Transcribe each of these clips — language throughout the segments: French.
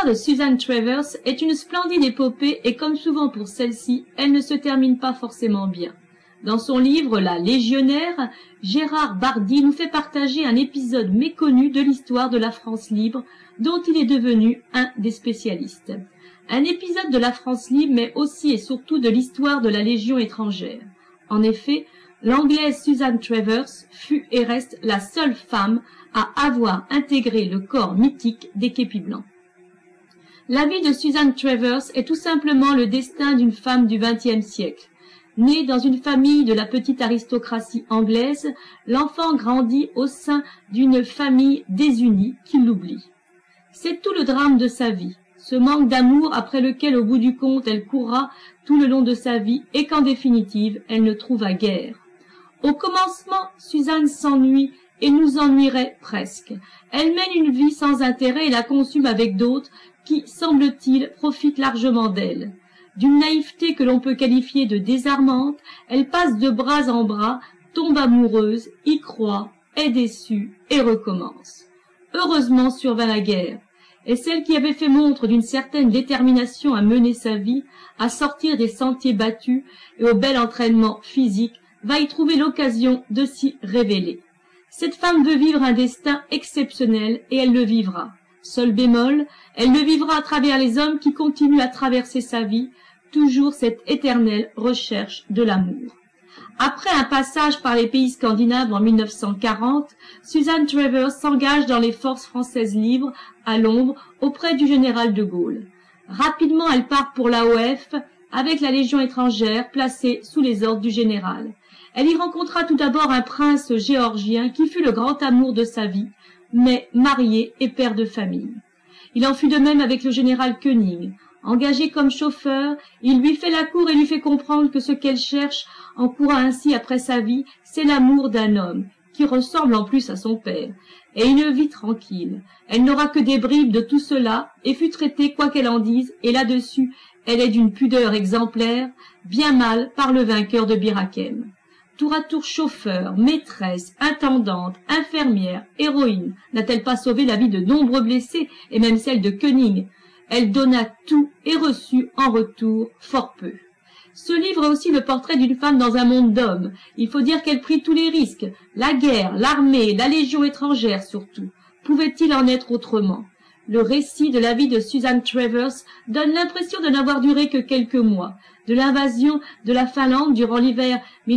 L'histoire de Susan Travers est une splendide épopée et comme souvent pour celle-ci, elle ne se termine pas forcément bien. Dans son livre La Légionnaire, Gérard Bardy nous fait partager un épisode méconnu de l'histoire de la France libre dont il est devenu un des spécialistes. Un épisode de la France libre mais aussi et surtout de l'histoire de la Légion étrangère. En effet, l'Anglaise Susan Travers fut et reste la seule femme à avoir intégré le corps mythique des képis blancs. La vie de Susan Travers est tout simplement le destin d'une femme du XXe siècle. Née dans une famille de la petite aristocratie anglaise, l'enfant grandit au sein d'une famille désunie qui l'oublie. C'est tout le drame de sa vie, ce manque d'amour après lequel au bout du compte elle courra tout le long de sa vie et qu'en définitive elle ne trouva guère. Au commencement, Suzanne s'ennuie et nous ennuierait presque. Elle mène une vie sans intérêt et la consume avec d'autres qui, semble-t-il, profitent largement d'elle. D'une naïveté que l'on peut qualifier de désarmante, elle passe de bras en bras, tombe amoureuse, y croit, est déçue et recommence. Heureusement survint la guerre, et celle qui avait fait montre d'une certaine détermination à mener sa vie, à sortir des sentiers battus et au bel entraînement physique, va y trouver l'occasion de s'y révéler. Cette femme veut vivre un destin exceptionnel et elle le vivra. Seul bémol, elle le vivra à travers les hommes qui continuent à traverser sa vie, toujours cette éternelle recherche de l'amour. Après un passage par les pays scandinaves en 1940, Susan Travers s'engage dans les forces françaises libres à Londres auprès du général de Gaulle. Rapidement, elle part pour l'AOF avec la Légion étrangère placée sous les ordres du général. Elle y rencontra tout d'abord un prince géorgien qui fut le grand amour de sa vie, mais marié et père de famille. Il en fut de même avec le général Koenig. Engagé comme chauffeur, il lui fait la cour et lui fait comprendre que ce qu'elle cherche en courant ainsi après sa vie, c'est l'amour d'un homme, qui ressemble en plus à son père, et une vie tranquille. Elle n'aura que des bribes de tout cela, et fut traitée quoi qu'elle en dise, et là-dessus, elle est d'une pudeur exemplaire, bien mal par le vainqueur de Bir Hakeim. Tour à tour chauffeur, maîtresse, intendante, infirmière, héroïne, n'a-t-elle pas sauvé la vie de nombreux blessés, et même celle de Koenig? Elle donna tout et reçut en retour fort peu. Ce livre est aussi le portrait d'une femme dans un monde d'hommes. Il faut dire qu'elle prit tous les risques. La guerre, l'armée, la Légion étrangère surtout. Pouvait-il en être autrement? Le récit de la vie de Susan Travers donne l'impression de n'avoir duré que quelques mois. De l'invasion de la Finlande durant l'hiver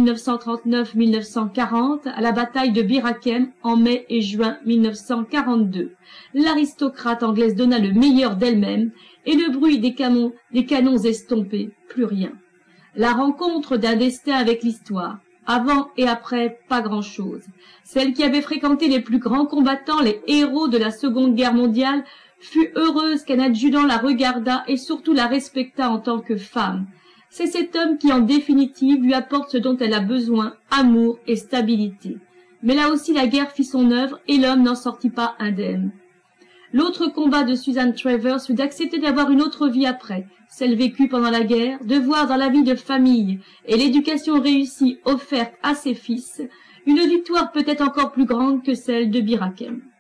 1939-1940 à la bataille de Bir Hakeim en mai et juin 1942. L'aristocrate anglaise donna le meilleur d'elle-même et le bruit des canons estompés, plus rien. La rencontre d'un destin avec l'histoire. Avant et après, pas grand-chose. Celle qui avait fréquenté les plus grands combattants, les héros de la Seconde Guerre mondiale, fut heureuse qu'un adjudant la regardât et surtout la respectât en tant que femme. C'est cet homme qui, en définitive, lui apporte ce dont elle a besoin, amour et stabilité. Mais là aussi, la guerre fit son œuvre et l'homme n'en sortit pas indemne. L'autre combat de Susan Travers fut d'accepter d'avoir une autre vie après, celle vécue pendant la guerre, de voir dans la vie de famille et l'éducation réussie offerte à ses fils une victoire peut-être encore plus grande que celle de Bir Hakeim.